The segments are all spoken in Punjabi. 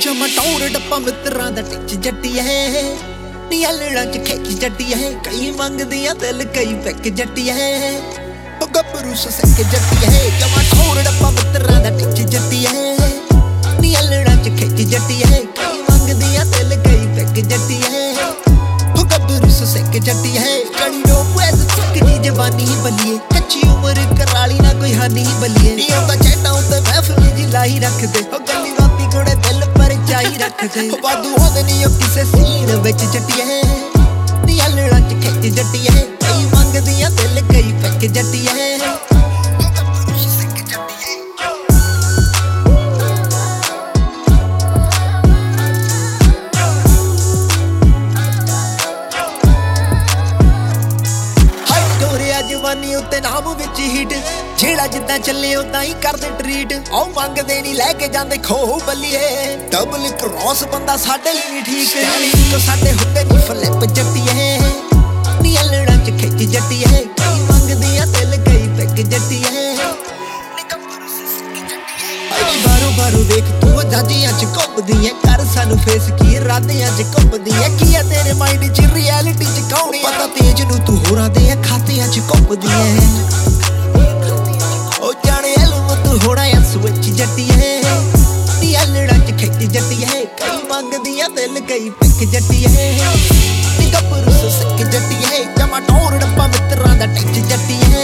ਜਮਾ ਟੌਰ ਡੱਪਾ ਮਿੱਤਰਾਂ ਦਾ ਟਿੱਚ ਜੱਟੀ ਹੈ ਨੀ ਅਲੜਾਂ ਚ ਖਿੱਚ ਜੱਟੀ ਹੈ ਕਈ ਮੰਗਦੀਆਂ ਦਿਲ ਕਈ ਪਿੱਕ ਜੱਟੀ ਹੈ ਉਹ ਗੱਭਰੂ ਸੱਕ ਜੱਟੀ ਹੈ ਜਮਾ ਟੌਰ ਡੱਪਾ ਮਿੱਤਰਾਂ ਦਾ ਟਿੱਚ ਜੱਟੀ ਹੈ ਨੀ ਅਲੜਾਂ ਚ ਖਿੱਚ ਜੱਟੀ ਹੈ ਕਈ ਮੰਗਦੀਆਂ ਦਿਲ ਕਈ ਪਿੱਕ ਜੱਟੀ ਹੈ ਉਹ ਗੱਭਰੂ ਸੱਕ ਜੱਟੀ ਹੈ ਕੜੀ ਰੋ ਪੈਸ ਚੁੱਕਦੀ ਜਵਾਨੀ ਬਲੀਏ ਕੱਚੀ ਉਮਰ ਕਰਾਲੀ ਨਾ ਕੋਈ ਹਾਨੀ ਬਲੀਏ ਨੀ ਆਉਂਦਾ ਚੈਟਾਂ ਉੱਤੇ ਮਹਿਫਲ ਜੀ ਲਾਈ ਰੱਖਦੇ ਉਹ ਗੱਲੀ ਬਾਤੀ ਕੋੜੇ ਦਿਲ ਪਰ ਚਾਈ ਰੱਖਦੇ ਵਾਧੂ ਹੁੰਦੇ ਨੀ ਉਹ ਕਿਸੇ ਸੀਨ ਵਿੱਚ ਜੱਟੀ ਹੈ ਨੀ ਅਲੜਾਂ ਚ ਖਿੱਚ ਜੱਟੀ ਹੈ ਕਈ ਮੰਗਦੀਆਂ ਦਿਲ ਕਈ ਪਿੱਕ ਜੱਟੀ ਹੈ ਜਵਾਨੀ ਉੱਤੇ ਨਾਮ ਵਿੱਚ ਹੀਟ ਜਿਹੜਾ ਜਿੱਦਾਂ ਚੱਲੇ ਉਦਾਂ ਹੀ ਕਰਦੇ ਟਰੀਟ ਆਉ ਮੰਗਦੇ ਨਹੀਂ ਲੈ ਕੇ ਜਾਂਦੇ ਖੋ ਬੱਲੀਏ ਡਬਲ ਕ੍ਰੋਸ ਬੰਦਾ ਸਾਡੇ ਲਈ ਨਹੀਂ ਠੀਕ ਤੋ ਸਾਡੇ ਹੁੰਦੇ ਨਹੀਂ ਫਲਿੱਪ ਜੱਟੀ ਹੈ ਨੀ ਅਲੜਾਂ ਚ ਖਿੱਚ ਜੱਟੀ ਹੈ ਕਈ ਮੰਗਦੀਆਂ ਦਿਲ ਕਈ ਪਿੱਕ ਜੱਟੀ ਹੈ ਬਾਰੋ ਬਾਰੋ ਵੇਖ ਤੂੰ ਜਾਜੀਆਂ ਚ ਘੁੰਮਦੀ ਐ ਕਰ ਸਾਨੂੰ ਫੇਸ ਕੀ ਇਰਾਦਿਆਂ ਚ ਘੁੰਮਦੀ ਐ ਕੀ ਐ ਤੇਰੇ ਮਾਈਂਡ ਚ ਰਿਐਲਿਟੀ ਚ ਕੌਣੀ ਪਤਾ ਤੇਜ ਨੂੰ ਤੂੰ ਹੋਰਾਂ ਦੇ ਖਾਤਿਆਂ ਚ ਘੁੰਮਦੀ ਐ ਉਹ ਜਾਣੇ ਐਲਮ ਤੂੰ ਹੋਣਾ ਐ ਸਵਿਚ ਜੱਟੀ ਐ ਨੀ ਅਲੜਾਂ ਚ ਖਿੱਚ ਜੱਟੀ ਐ ਕਈ ਮੰਗਦੀਆਂ ਦਿਲ ਕਈ ਪਿੱਕ ਜੱਟੀ ਐ ਨੀ ਗੱਭਰੂ ਸੱਕ ਜੱਟੀ ਐ ਜਮਾ ਟੌਰ ਡੱਪਾ ਮਿੱਤਰਾਂ ਦਾ ਟਿੱਚ ਜੱਟੀ ਐ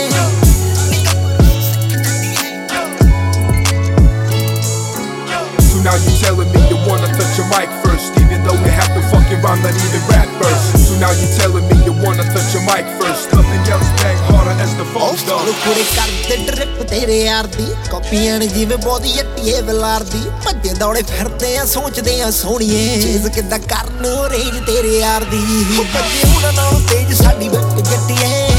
Now you telling me you wanna touch your mic first, even though we have to fucking rhyme, not even rap verse. So now you telling me you wanna touch your mic first, nothing else bang harder as the phone does. ਕੁੜੇ ਕਰਦੇ ਡ੍ਰਿਪ ਤੇਰੇ ਯਾਰ ਦੀ ਕਾਪੀਆਂ ਨੇ ਜਿਵੇਂ ਬੋਦੀ ਜੱਟੀਏ ਬਲਾਰ ਦੀ ਭੱਜੇ ਦੌੜੇ ਫਿਰਦੇ ਆ ਸੋਚਦੇ ਆ ਸੋਹਣੀਏ ਚੀਜ਼ ਕਿੱਦਾਂ ਕਰਨ ਰੇਂਜ ਤੇਰੇ ਯਾਰ ਦੀ ਭੱਜੇ ਉਹਨਾਂ ਨਾਲੋਂ ਤੇਜ਼ ਸਾਡੀ ਬੱਟ ਜੱਟੀ ਐ